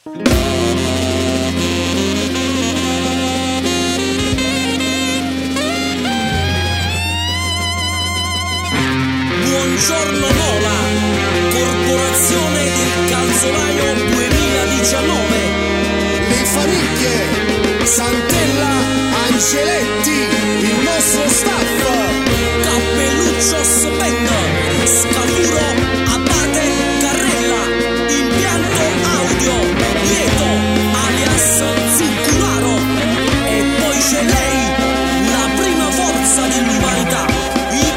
Buongiorno Nola, corporazione del calzolaio 2019. Le famiglie Santella, Angeletti, il nostro staff, Cappelluccios Band, Scavuro, Abate, Carrella, impianto audio, Lieto, alias Zuccularo. E poi c'è lei, la prima forza dell'umanità, i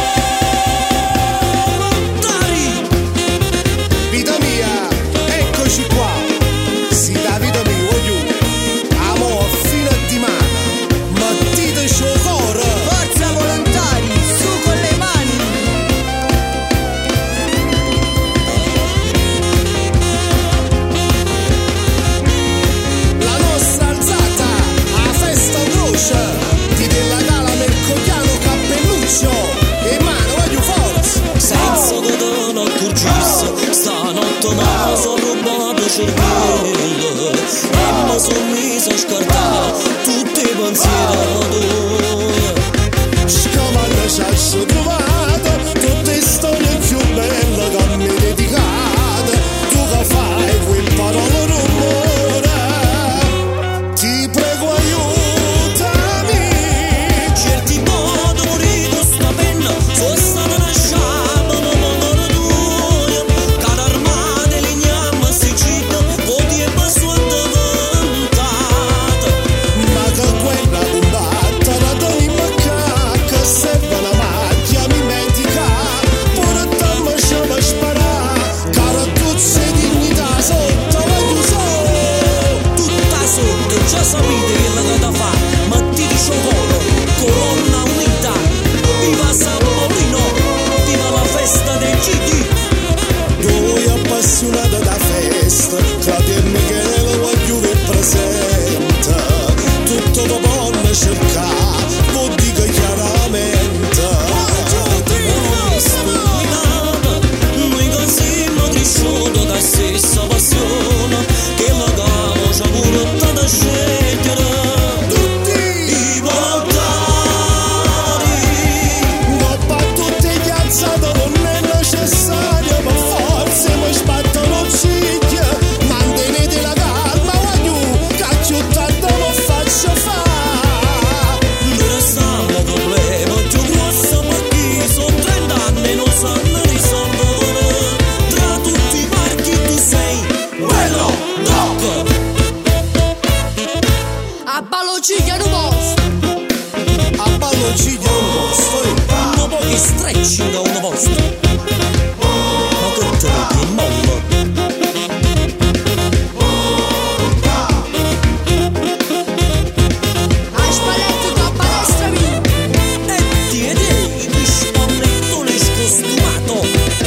volontari. vita mia, eccoci qua. Sì, da vita mia, voglio, amo fino a di mano, mettete sciocoro. Forza volontari, su con le mani! La nostra alzata, a festa croce, ti della gala Mercogliano Cappelluccio, e mano voglio forza. Senza che te ne accorgissi, stanotte mi sono rubato il cervello e mi sono messo a scartare tutti i pensieri tuoi. Scomanda ci ha trovato tutte storie più belle che mi dedicate. Tu che fai quel parole rumore, ti prego aiutami. Certi modo morire con sta penna, sono stata una sciama, ma mondo tuo. Cara armate, legniamo, si città, voti e passo avanzata. Ma che quella combatta la doni macacca, serve una macchia mimetica, pure te mi scema sparare, cara tu sei dignità sotto voglio solo. Tutta sotto, già sapete che la data fa, Mattini Sciocolo, colonna unita, viva San Paolino, viva la festa del GD. Noi appassionati da festa, Claudia e Michele voglio che presenta, tutto lo voglio cercare, lo dico chiaramente. Noi che siamo cresciuti da stessa passione, che la cavo ci ha portato a scegliere. I volontari, Dopo a tutti gli alzati non è necessario, ma forse mi sbattono ciglia. Mantenete la calma, voglio, cacchio tanto non faccio fare. non restiamo problema più grosso perché sono 30 anni e non sanno risolvere. Tra tutti i marchi tu sei quello doc. A ballo ciglia non posso! A ballo ciglia un posto, Un po' di stretching a una posto. Ma che te ne mollo? A spalletto tua palestra mia! E tieni il spallettone scostumato.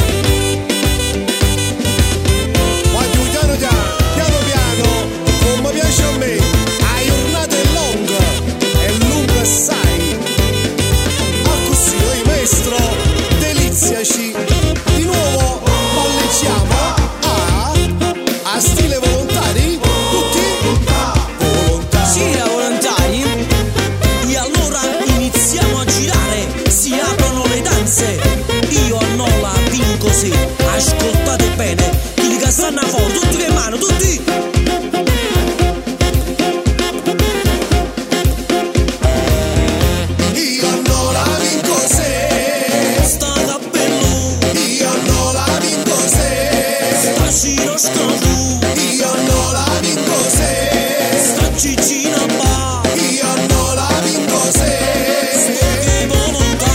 voglio piano piano, come piace a me. La giornata è lunga assai. A così noi maestro, deliziaci. Di nuovo balleggiamo a stile volontari, tutti volontari. Sì, volontari. E allora iniziamo a girare. Si aprono le danze. Io a Nola vinco sì. Ascoltate bene. Quelli che stanno fuori, tutti che mano, tutti. Io non la vinco se, Sta cappello, io non la vinco se, sta Ciro Scavu, io non la vinco se, sta Cicina Ba, io non la vinco se. sto che volontà.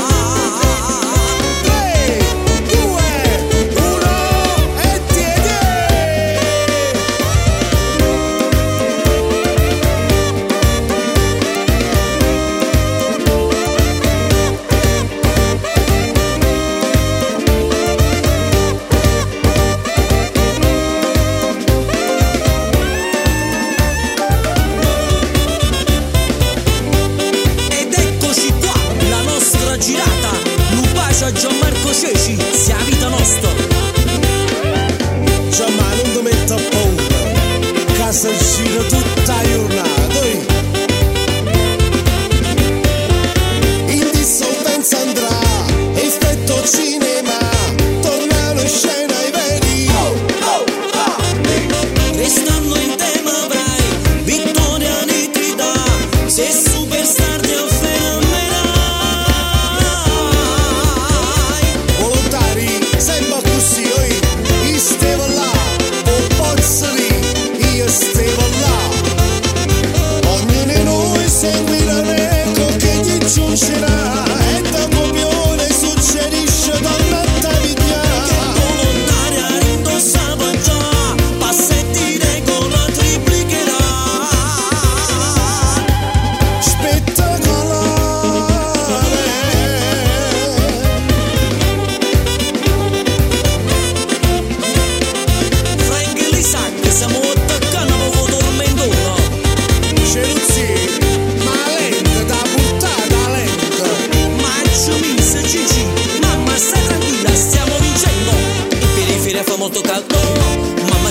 3, 2, 1 e tieni!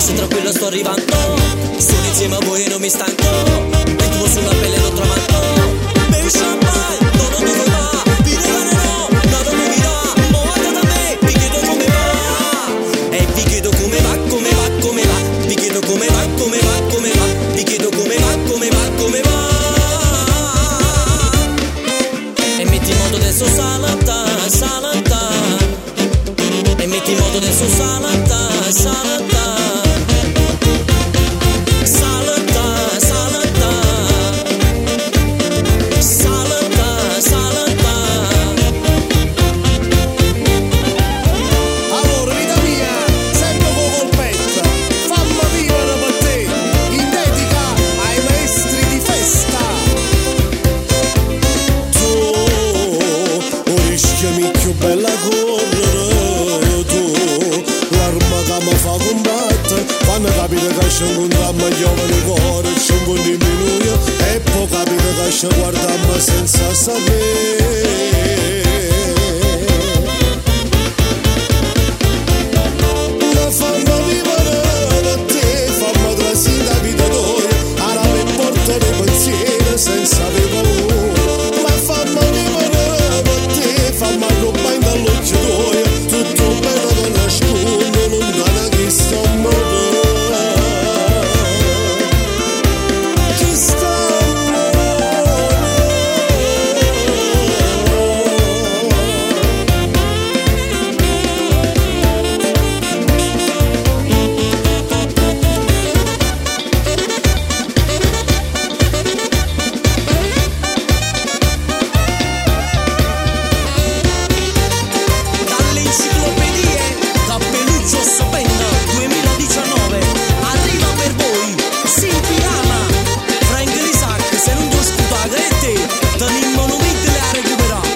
stai tranquilla, sto arrivando. Sono insieme a voi e non mi stanco. Ritmo sulla pelle l'ho trovato. Bevi champagne, non dove va. Vino no, nada mi dirà. Ma guarda da me, vi chiedo come va. E vi chiedo come va, come va, come va. Vi chiedo come va, come va, come va. Vi chiedo come va, come va, come va. E metti in moto adesso salata, salata. E metti in moto adesso salata, salata. Salata, salata. Salata, salata. Allora, vita mia, sempre con colpetta, fammi vivere per te, in dedica ai maestri di festa. Tu, rischiami più bella correre, tu, l'arma che mi fa combattere, quando capite che c'è un dramma giovane cuore, c'è un diminuire, e poi capite che c'è guardamma senza sapere. La fammi vivere per te, fammi trasire la vita tua, ara mi porta dei pensieri senza avere paura. Ma fammi vivere per te, fammi arrubare dall'occhio tuo, tutto bello che nasconde, lontana che sto morendo. Chi sta Dalle enciclopedie, Cappelluccio Spend 2019 arriva per voi Simpiana, Frank Isaac, se non ti ascolta che te tenimmo nuovamente a recuperare.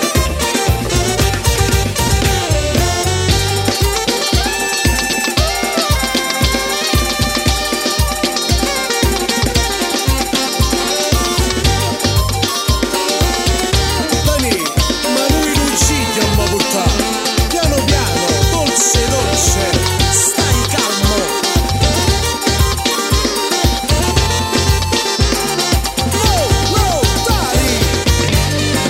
Dani, ma noi non ci andiamo a portare, piano piano, dolce dolce. Stai calmo. No, no, dai!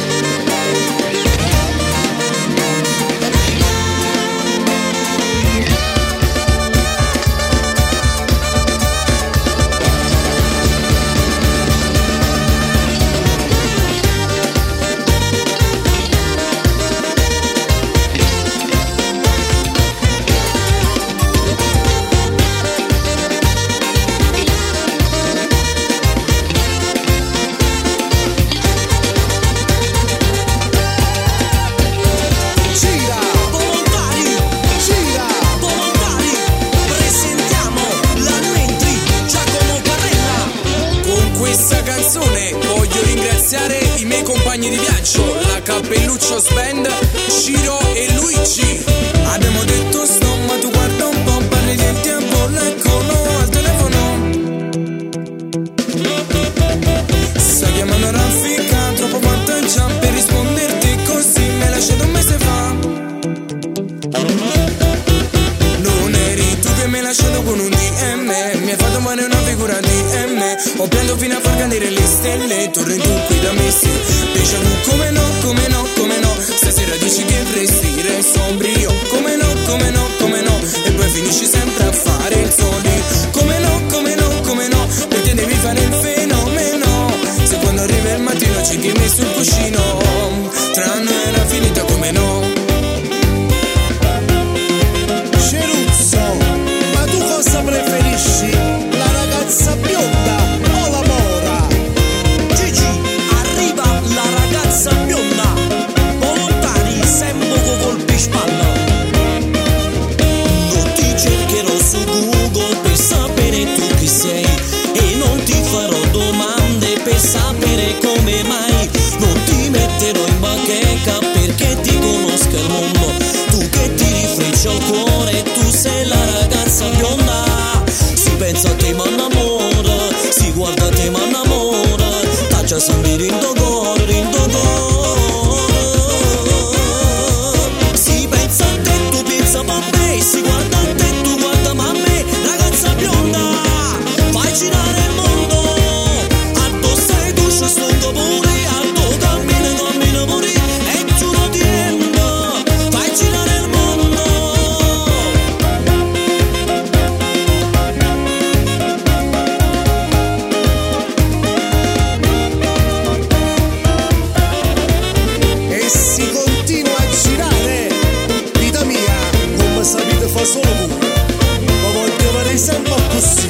Gira, Volontari, gira! volontari, presentiamo l'Almentri Giacomo Carrella. Con questa canzone voglio ringraziare i miei compagni di viaggio, la Cappelluccio Spend, Ciro e Luigi. Abbiamo detto stop, ma tu guarda un po', parli del tempo, l'eccolo al telefono. Sta chiamando Raffica, troppo vantaggio per risponderti così, me l'hai lasciato un mese fa. Non eri tu che mi hai lasciato con un DM, mi hai fatto male una figura di M. Ho pianto fino a far cadere le stelle, torni tu qui da me sì. Déjà vu, come no, come no, come no. Stasera dici che resti, resto sombrio. Come no, come no, come no. E poi finisci sempre a fare il soli. Come no, come no, come no. Perché devi fare il fenomeno. Se quando arriva il mattino ci chiami sul cuscino. Tra noi era finita come no. Ceruzzo, ma tu cosa preferisci? La ragazza bionda o la mora? Gigi, arriva la ragazza bionda. Volontari, sempre con colpi spalla. Non ti cercherò su Google per sapere tu chi sei, e non ti farò domande per sapere come mai. Non ti metterò in bacheca perché ti conosca il mondo. Tu che ti rifrecci al cuore, tu sei la ragazza bionda. Si pensa a te ma innamora, si guarda a te ma innamora. Taccia sempre rindogore, rindogore. Si pensa a te, tu pensa a me, si guarda a te, tu guarda a me. Ragazza bionda.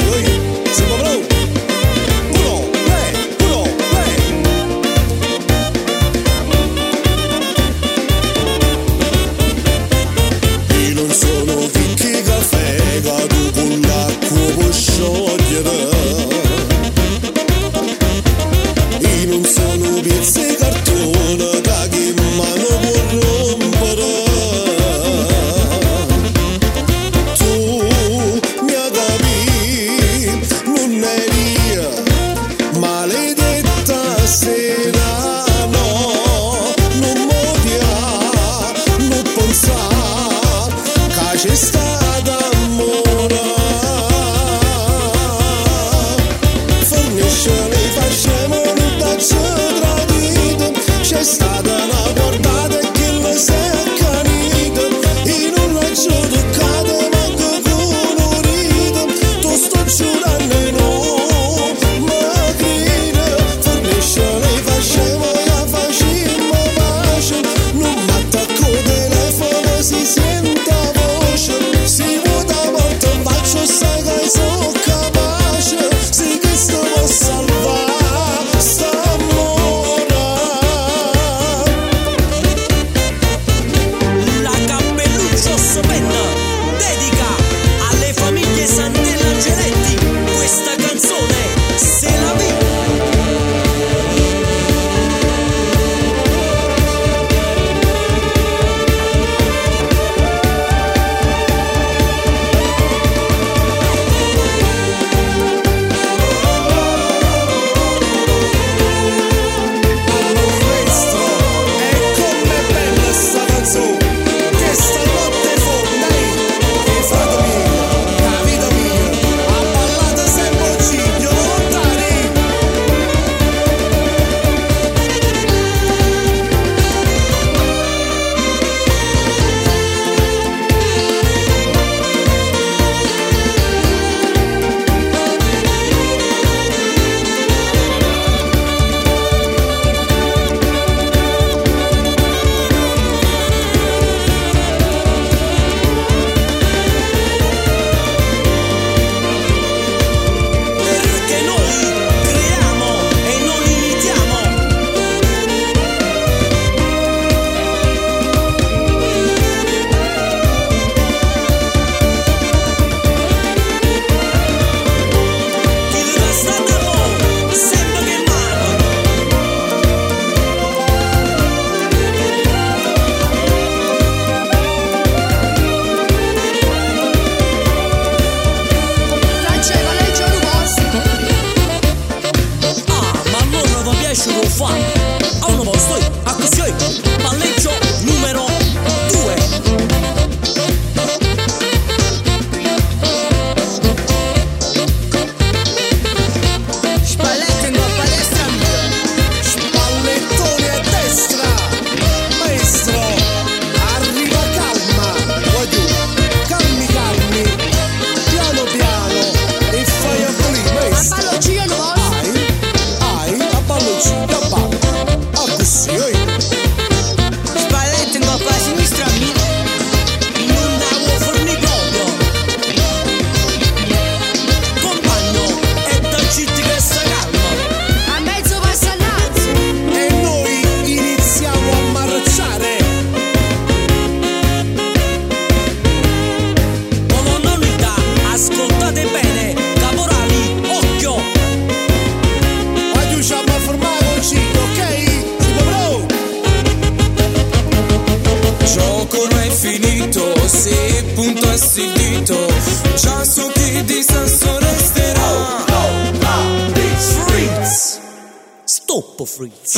Stop Fritz.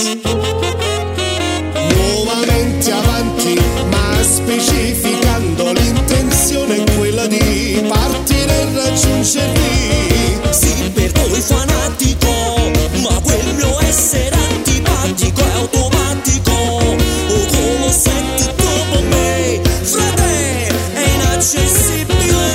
Nuovamente avanti, ma specificando l'intenzione è quella di partire e raggiungerli. Sì, per voi fanatico, ma quel mio essere antipatico è automatico. O con lo senti dopo me, frate, è inaccessibile.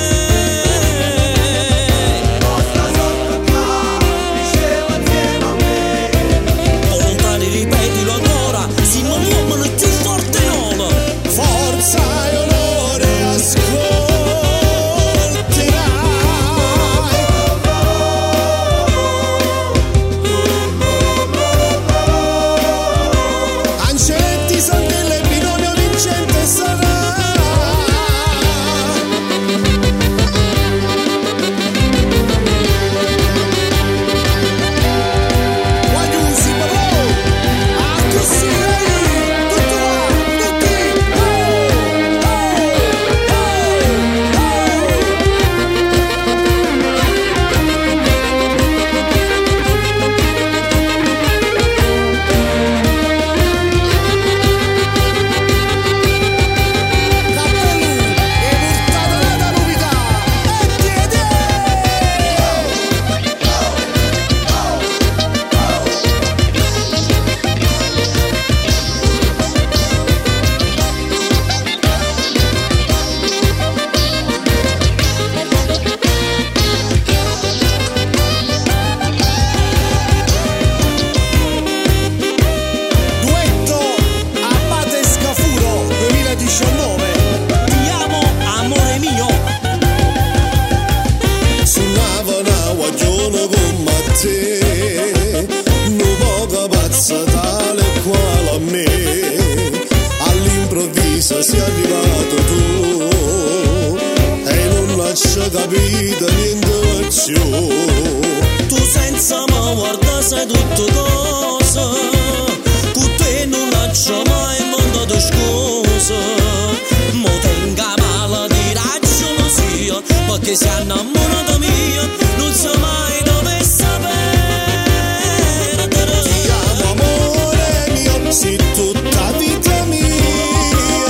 Ripetilo ancora, se non uomo ti forte non. Forza e onore ascolterai. te, un poco pazza tale quale a me, all'improvviso sei arrivato tu e non lascia capire niente più. Tu senza me guarda sei tutto cosa, con te non lascio mai il mondo di scusa. Mo tenga male di ragione sia, perché si innamorata mia, non so mai dove sapere. Ti amo amore mio, sei tutta vita mia,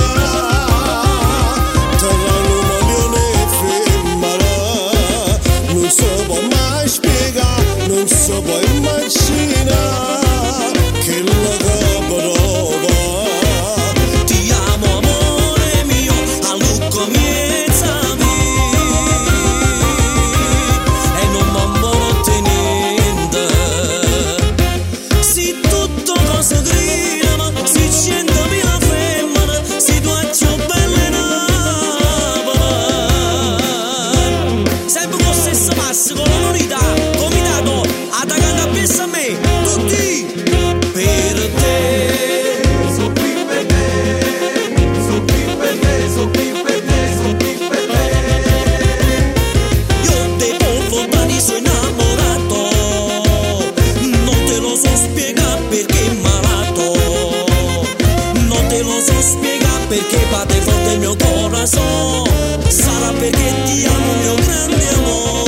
tra l'umano e femmina, non so può mai spiegare, non so può immaginare che la caprova. Ti amo amore mio, a lucco miezza e non m'ammono niente. Si tutto cosa grida, ma si 100.000 femmine, si tu è più bella Napoli. Sempre con lo stesso passo, con l'unità, comitato, attaccando a piessa a me, tutti per te. So qui per te, so qui per te, so qui per te, so qui per te. Io devo lontani sono innamorato, non te lo so spiegare perché è malato, non te lo so spiegare perché batte forte il mio corazon, sarà perché ti amo mio grande amore.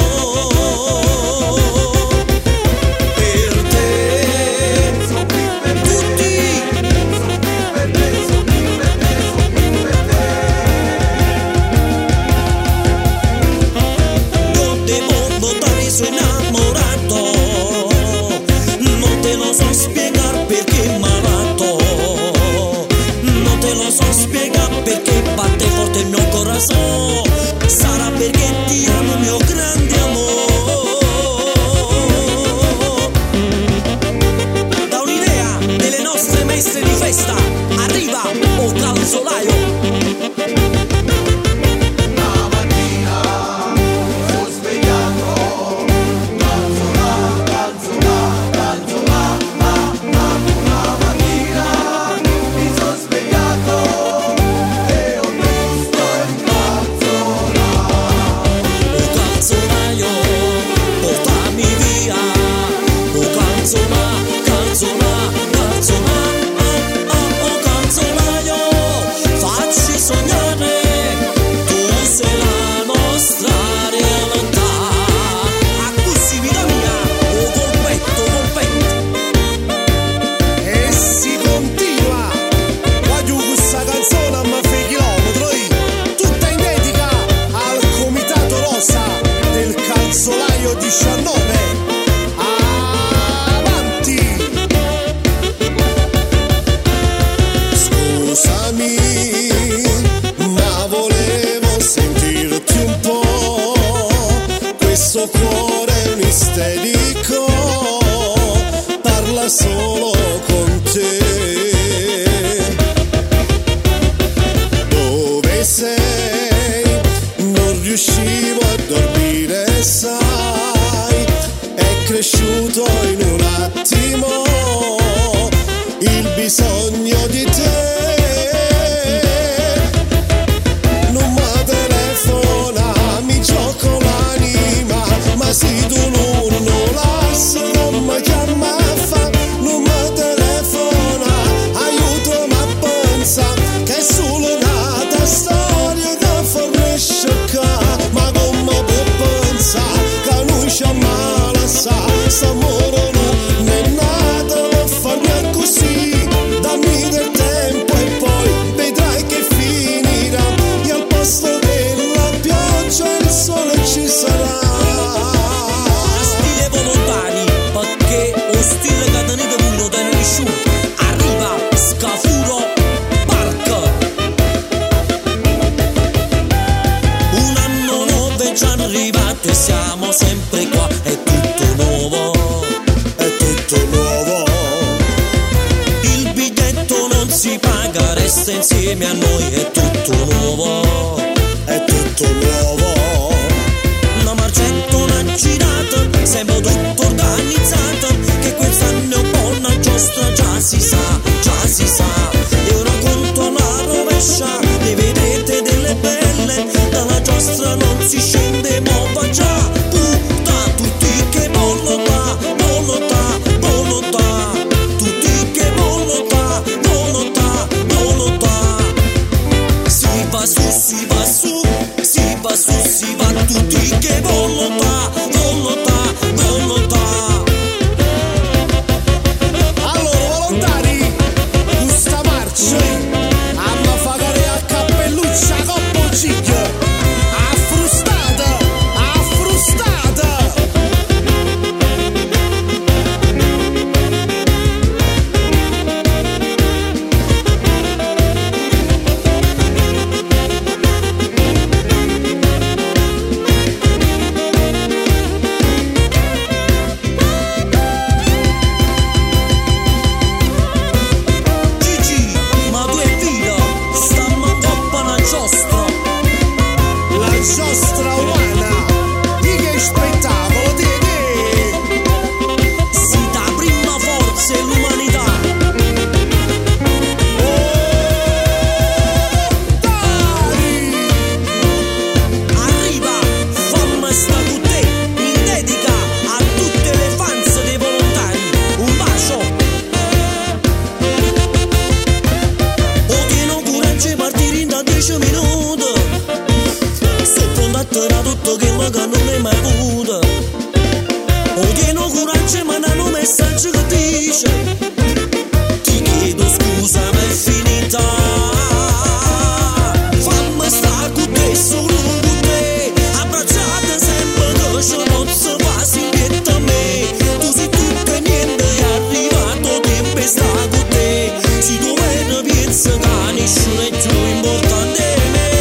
Per te, So qui per te, tutti, so qui per te, so qui per te, so qui per te. io devo lontani sono innamorato, non te lo so spiegare perché è malato, non te lo so spiegare perché batte forte il mio corazon, sarà perché ti amo mio grande amore. Da un'idea delle nostre messe di festa arriva O Calzolaio. Una mattina sono svegliato, calzola, calzola, calzola, una mattina mi sono svegliato e ho visto il calzola. O calzolaio, portami via. O calzola, calzola, calzola. O calzolaio, facci sognare. Tu sei la nostra realtà. Accussi vita mia, o colpetto, colpetto. E si continua, voglio questa canzone a me fai chilometri, tutta in dedica al comitato rosa del calzolaio 19. Avanti! Scusami, ma volevo sentirti un po', questo cuore è un isterico, parla solo con te. Dove sei? Non riuscivo a dormire, sai, è cresciuto in un attimo il bisogno di te. Non mi telefona, mi gioco l'anima, ma se tu non la sai, non mi chiama a fa, non mi telefona, aiuto ma pensa che è solo nata storia che fornisce qua, ma come può pensare che noi ci ammala sa, s'amore non è nato, lo fanno così, dammi del tempo e poi vedrai che finirà, e al posto della pioggia il sole ci sarà. Stile volontari, perché o stile catanito puro da nessuno. Arriva Scafuro Park. Un anno nuovo è già arrivato e siamo sempre qua. È tutto nuovo, È tutto nuovo, il biglietto non si paga, resta insieme a noi. È tutto nuovo, è tutto nuovo. una marcetta, una girata, siamo tutto organi già si sa, e ora conto la rovescia, le vedete delle belle, dalla giostra non si scende, mo va già, tutta, tutti che volota, volota, volota, tutti che volota, volota, volota, si va su, si va su, si va su, si va, tutti che volota, volota, volota. Giostra umana, di che spettacolo, di Si dà prima forza e l'umanità. dai! Arriva, fammi sta con te, in dedica a tutte le fans dei volontari. Un bacio. O tieno coraggio e partire da 10 minuti. Sto pronto a tirare tutto che magari non è mai avuto. O tieno coraggio e mandano un messaggio che dice: ti chiedo scusa ma è finita. Fammi sta con te, solo con te, abbracciate sempre che ci posso quasi indietro a me. Tu sei tutto e niente, è arrivato tempo e sta con te. Si dovete piensa che nessuno è più importante di me.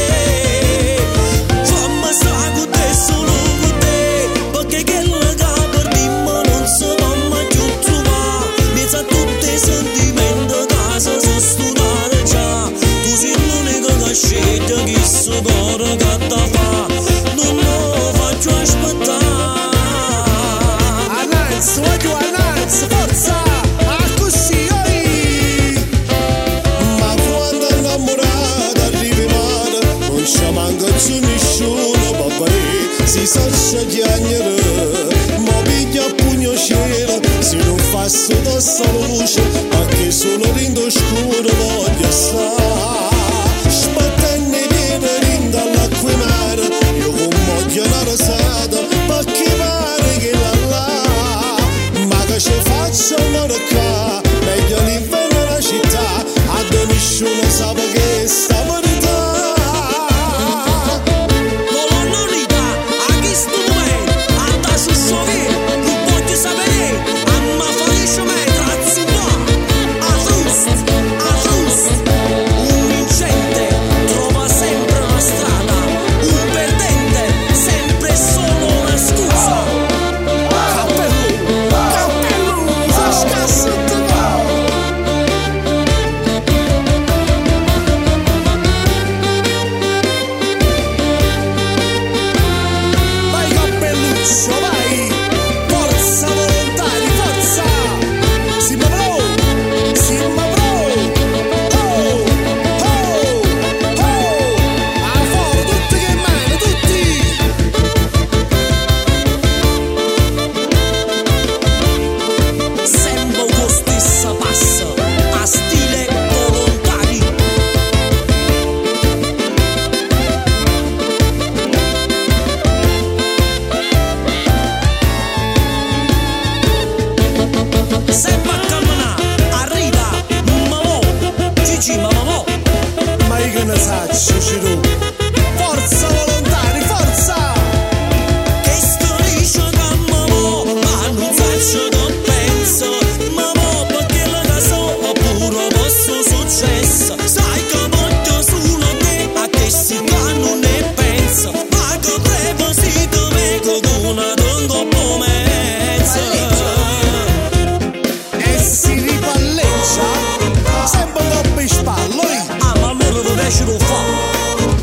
Fammi sta con te, solo con te, perché che la per dimma non si può mai più trovare. Mezzo a tutti i sentimenti che si studate già. Tu sei l'unica che sceglie chi si cuore che da fa. Non lo faccio aspettare. Annanzi, voglio annanzi, forza, a così, oi! Ma quando innamorata arrivi male, non ci manca più nessuno, papà, si sa scegliere, ma piglia a pugno cielo, se non fa sotto sta luce, perché solo rindo scuro voglio stare. Spattenne viene rinda all'acqua mare, io con moglie una rosata, perché pare che ma che ci faccia una rocca, meglio l'inverno nella città, a dove nessuno sa che sta verità. Colonna Rita, a chi sto momento, a da sciusciovere, non voglio sapere, a ma felice me trazzi qua, a frust, un vincente trova sempre una strada, un perdente sempre solo una scusa. Cappello, fa scassetta. Vai cappelluccio, vai! Forza volontari, forza! Si ma bro! Oh! Oh! Oh! A fuoco, tutti che mano, tutti! Sempre con stessa passa, a stile volontari. Sempre a camminare, arriva, mamò, Gigi, mamò. Ma io che ne saccio, Ciro? Forza volontari, forza! Che sto dice che mamò, ma non faccio che penso. Mamò, perché la casa oppure posso successo. Sai che voglio solo te, a che si fa non ne penso. Ma che trevo si te vengo con una tongo pomezzo. E si ripalleggia sempre troppo in spallo, Ah, ma allora dove ce lo fa?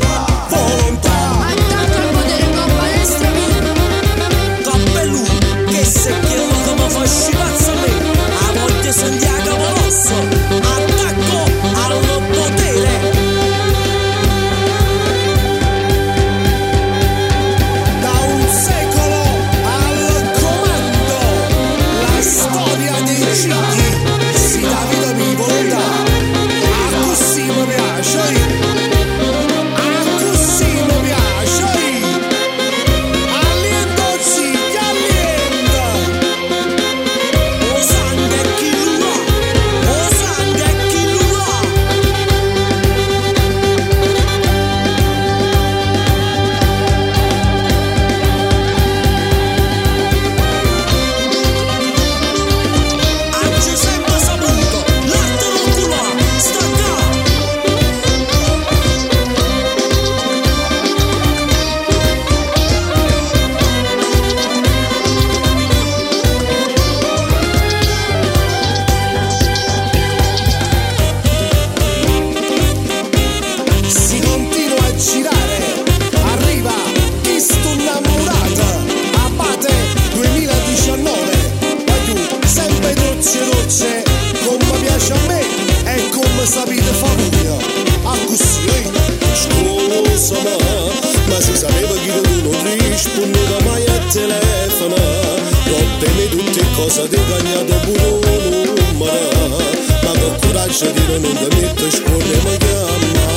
cosa ti cagnato pure un numero, ma che coraggio di non ti metto scorre mi chiama.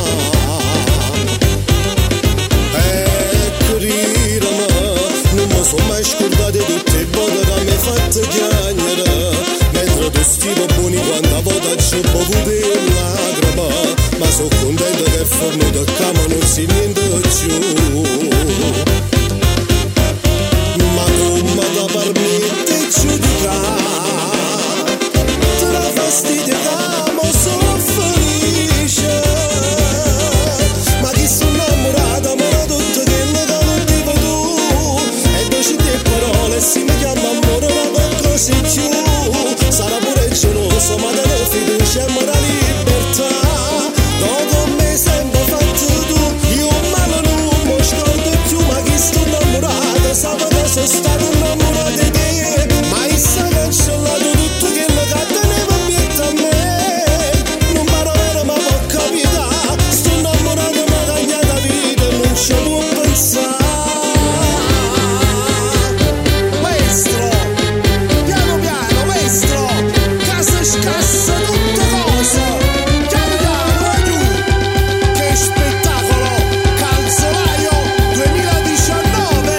Rirama, non mi sono mai scordato di tutte le volte che mi hai fatto chiagnere, mentre tu stivo buoni quando volta ci bevuto lacrima, ma sono contento che il forno del cama non si niente più. Ma come ti permette giudicare, te la fastidio che mi sono felice, ma chi sono innamorata mi ha tutto quello che non dico tu, e doci te parole si mi chiama amore ma qualcosa in più, sarà pure geloso ma te ne fiducia e me la libertà, no con me sempre fatto tu, io male non mi scordo più, ma chi sto innamorata sa che sono stato innamorato di te, ma issa cancellato tutto quello che teneva pietà a me, non paro vero ma può capitare, sto innamorato ma cagnata vita e non ci può pensare. Maestro, piano piano maestro, casa scassa tutte cose, piano piano vai tu, che spettacolo, calzolaio 2019.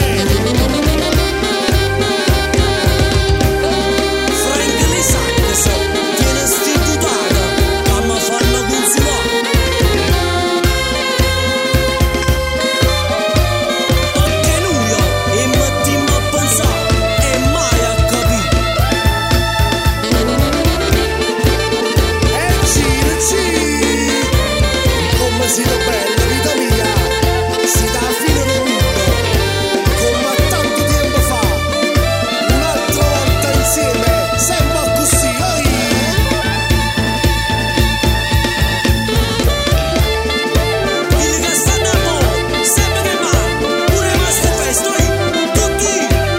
Frank Lee Sanchez viene istitutata, ma mi fanno consulare. Perché noi e mettiamo a pensare e mai a capire. Giri, come si fa bella vita mia, si dà fine del mondo, come tanto tempo fa, un'altra volta insieme, sempre così, Il che stanno a mo', sempre che mai, pure queste feste, tutti,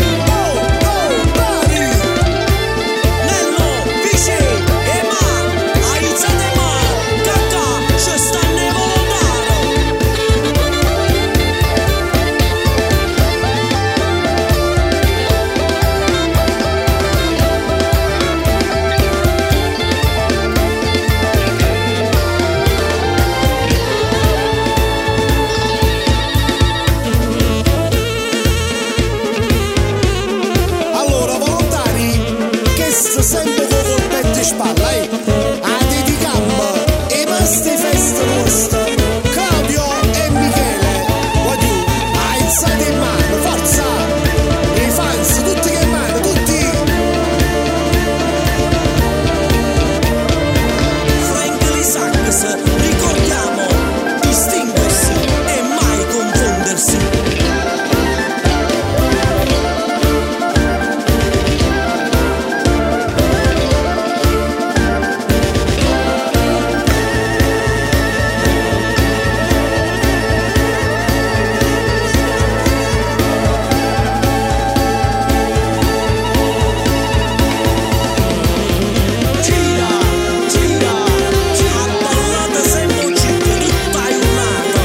Dai! Nello, Vice e Ma, aizzate ma, cacca, ci stanno i volontari. Allora, volontari, che sta sempre con il petto in spalla, a dedicammo e queste feste nostre, Claudio e Michele, voglio, aizzate in mano, forza, i fans, tutti che in mano, tutti, Frank Lee Sanchez, ricordiamo, distinguersi e mai confondersi. Gira, gira, gira, ballate sempre un ciclo tutta iunata.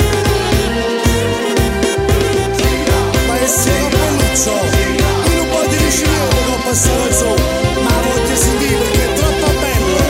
maestro Capelluccio, io non voglio riuscire con questa canzone, ma voglio sentire perché è troppo bella.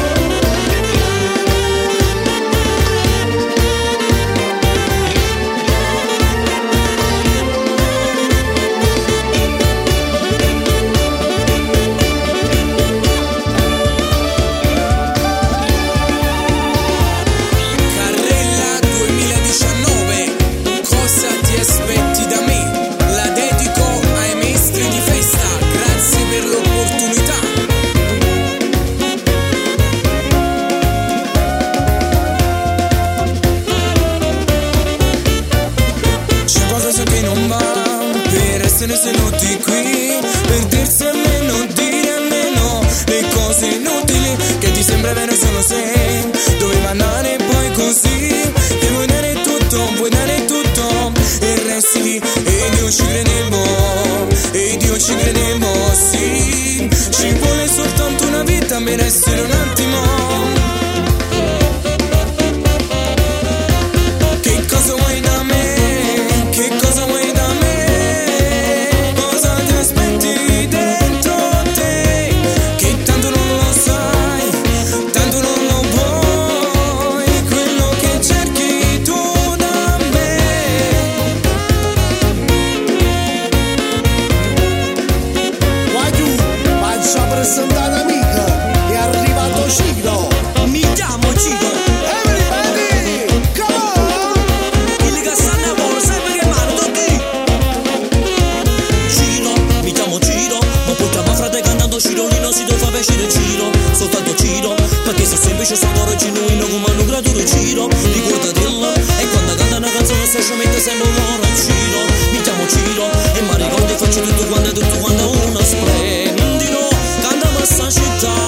Carrella 2019, cosa ti aspetti da me? La dedico ai maestri di festa, grazie per l'opportunità. C'è qualcosa che non va, per essere seduti qui, per dirsi almeno, dire almeno le cose inutili che ti sembra vero solo se doveva andare poi così, che vuoi dare tutto e resti lì, ed io ci credevo, ed io ci credevo, sì, ci vuole soltanto una vita per essere un attimo. Che cosa vuoi da me? Che cosa vuoi da me? Cosa ti aspetti dentro te? presentare un'amica, è arrivato Ciro. Mi chiamo Ciro, Everybody, come on! il che stanno a volo, sempre che mano tutti. Ciro, mi chiamo Ciro, ma poi chiamo frate cantando Cirolino, si deve far piacere Ciro, soltanto Ciro, perché se semplice sono loro genuino come hanno creato Ciro, ricordatelo, e quando canta una canzone specialmente sembra loro Ciro, mi chiamo Ciro, e mi ricordo e faccio tutto quanto uno splendido, canta questa città.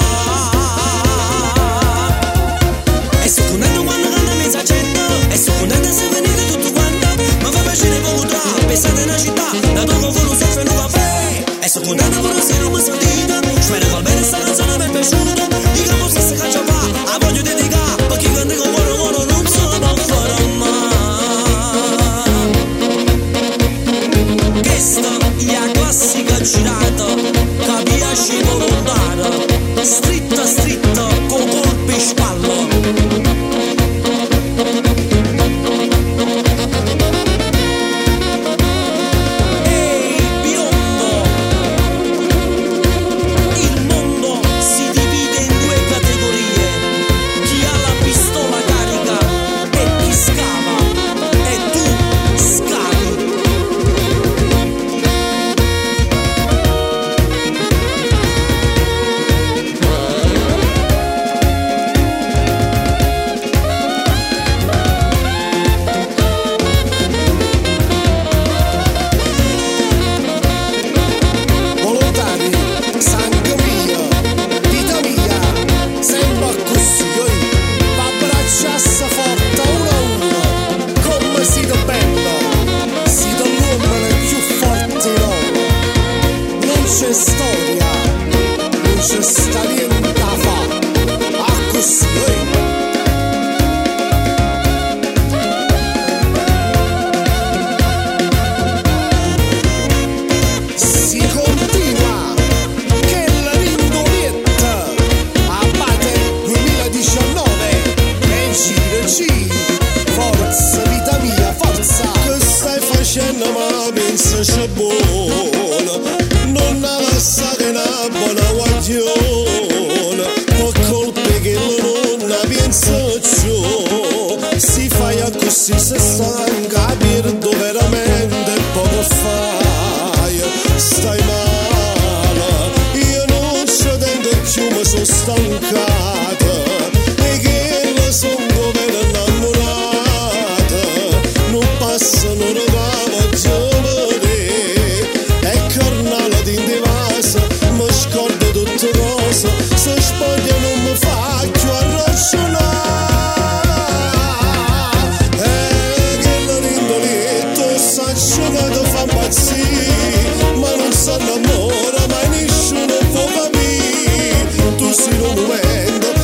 E sono contento quando canta mezza gente, e sono contento se venite tutto quanto, ma fa piacere poco tra, pensate una città, la tocco con un soffio e un caffè, e sono contento quando se non mi sentite, spero che almeno sta canzone mi è piaciuta, diciamo se si caccia fa, la voglio dedicare, perché quando con cuore non se la può fare mai. Questa è la classica girata, che piace volontara, stritta stritta, con colpi in spalla. Ehi, biondo! Il mondo si divide in due categorie, chi ha la pistola carica e chi scava, e tu scavi. Volontari, sangue mio, vita mia, sempre così, abbracciassa forte uno a uno, come siete bello, siete l'uomo più forte d'oro, non c'è storia, non c'è sta niente da fa, a così, si continua che la rindolietta abbatte 2019 e gira, forza vita mia, forza che stai facendo ma pensa c'è buona, non la lascia che una buona guagliona, per colpe che non pensa ciò, si fai a così se stanca per dove veramente poco fai, stai male, io non ci tengo più, mi sono stancata, e che la son come innamorata, non passano le giovane, e carnale di indivasa, mi scordo tutte cose, se spoglia non mi faccio a ragionare, e che la rindolietto sta asciugando fa impazzire, ma non si innamora mai nessuno può capire, tu sei un momento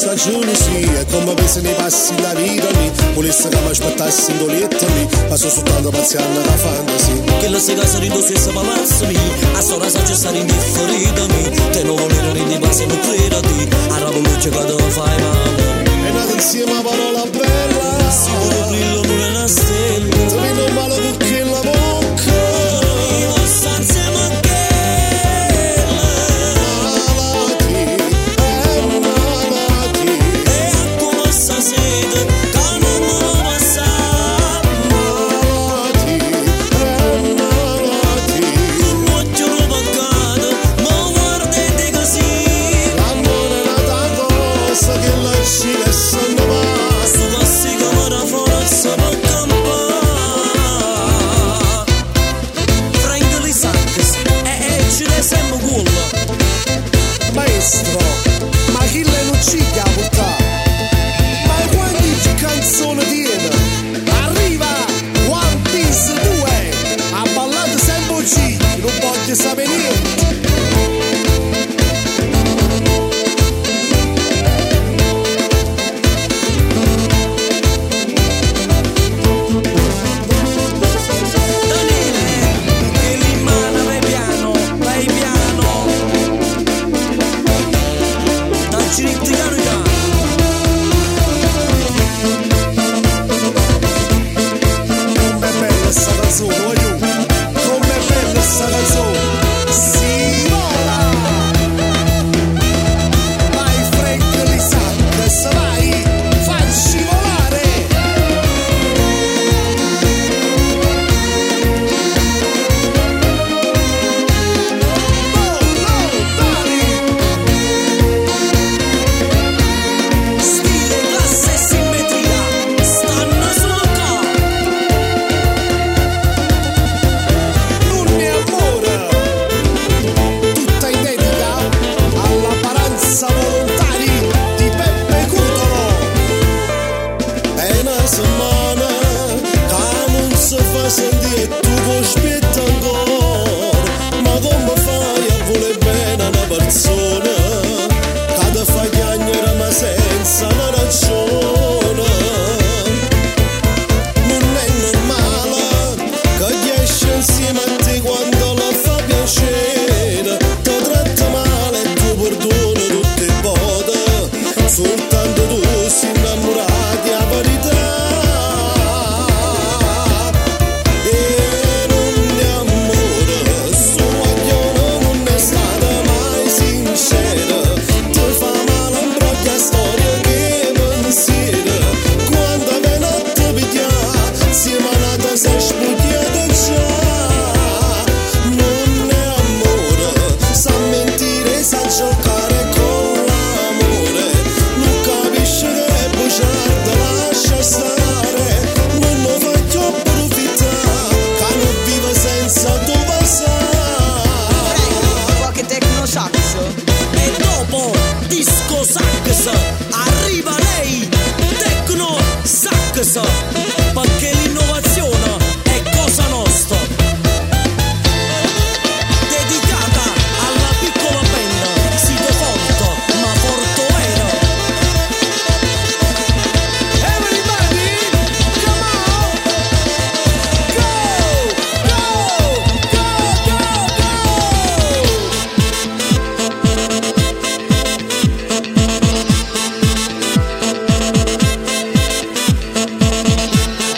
stagione sì, è come pensi nei passi la vita lì, volesse che mi aspettassi in doletta lì, ma sono soltanto paziente da fantasy. Che la si casa rindo stesso palazzo mi, a sola saggio stare indifferita mi, te non volere rindi base non credi, a ravoluccio che te fai male. È nata insieme a parola bella, Sicuro brillo non è una stella, ti vedo male perché la bocca, io sto insieme a quella, malati, e a come sta sede, che non me lo passa, malati, un occhio lo pagate, ma guardate così, l'amore è nata cosa che lasci e sanno va. sto passi che ora forza può campare, Frank Lee Sanchez, ci dai sempre quello. Maestro, ma chi lei non ci ha portato? Ma quanti canzoni tiene? Arriva One Piece 2, ha ballato sempre G, non voglio sapere niente. Daniele, che rimane, vai piano, dacci l'italiano già. Com'è bella sta canzone, voglio. Com'è bella sta canzone. Si vola. Vai Frank Lee Sanchez, vai, facci volare. Stile, classe e simmetria, stanno sul corpo. Non è amore, tutta identica all'apparenza volontari di Peppe Cutolo. È una settimana che non si fa sentire e tu puoi aspettare ancora, ma come fai a voler bene a una persona che ti fa chiagnere ma senza una ragione? Non è normale che gli esce insieme a te quando la fa piacere, ti tratta male e tu perdoni tutte le volte, soltanto tu sei innamorati a verità. E non è amore, sto guaglione non è stata mai sincera, ti fa male un brocca storia che pensiero, quando ve notte piglia, siamo nata se spughiata già. Non è amore, sa mentire, sa giocare con l'amore, non capisce che è bugiardo, lascia stare, non lo voglio approfittare, che non vive senza tu passare. Qualche tecno sax. E dopo disco sax arriva lei, Tecno Sax, perché l'innovazione è cosa nostra. Dedicata alla piccola band, siete forte, ma forte era. Everybody, come on! Go! Go! Go! Go! Go!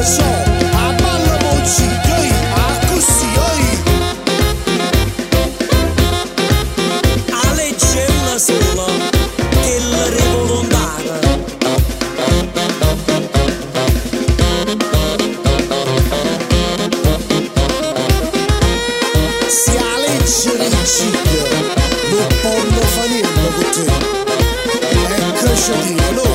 so, a balla mozzicca, a così, A legge è una sola, che la revolontana. se a legge riccicca, non può fare niente con te. È cresciutina, no?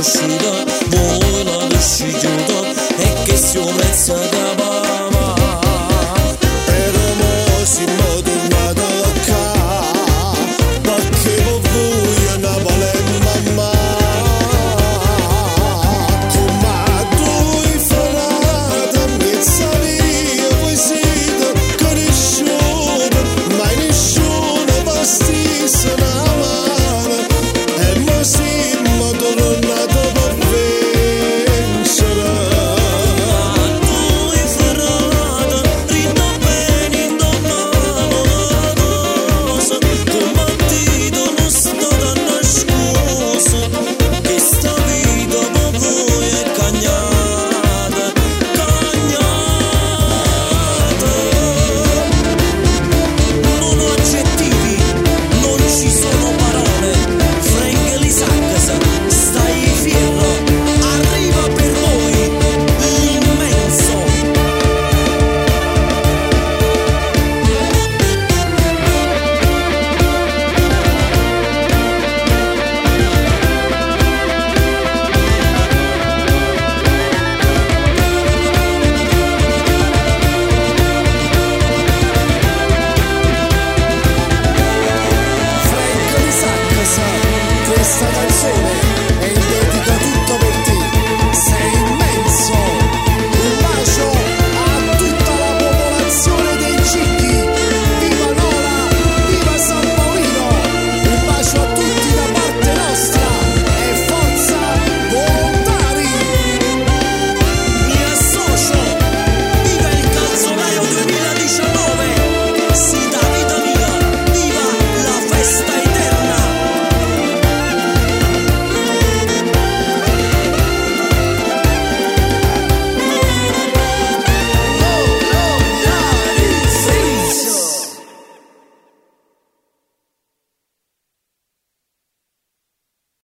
conosciuto.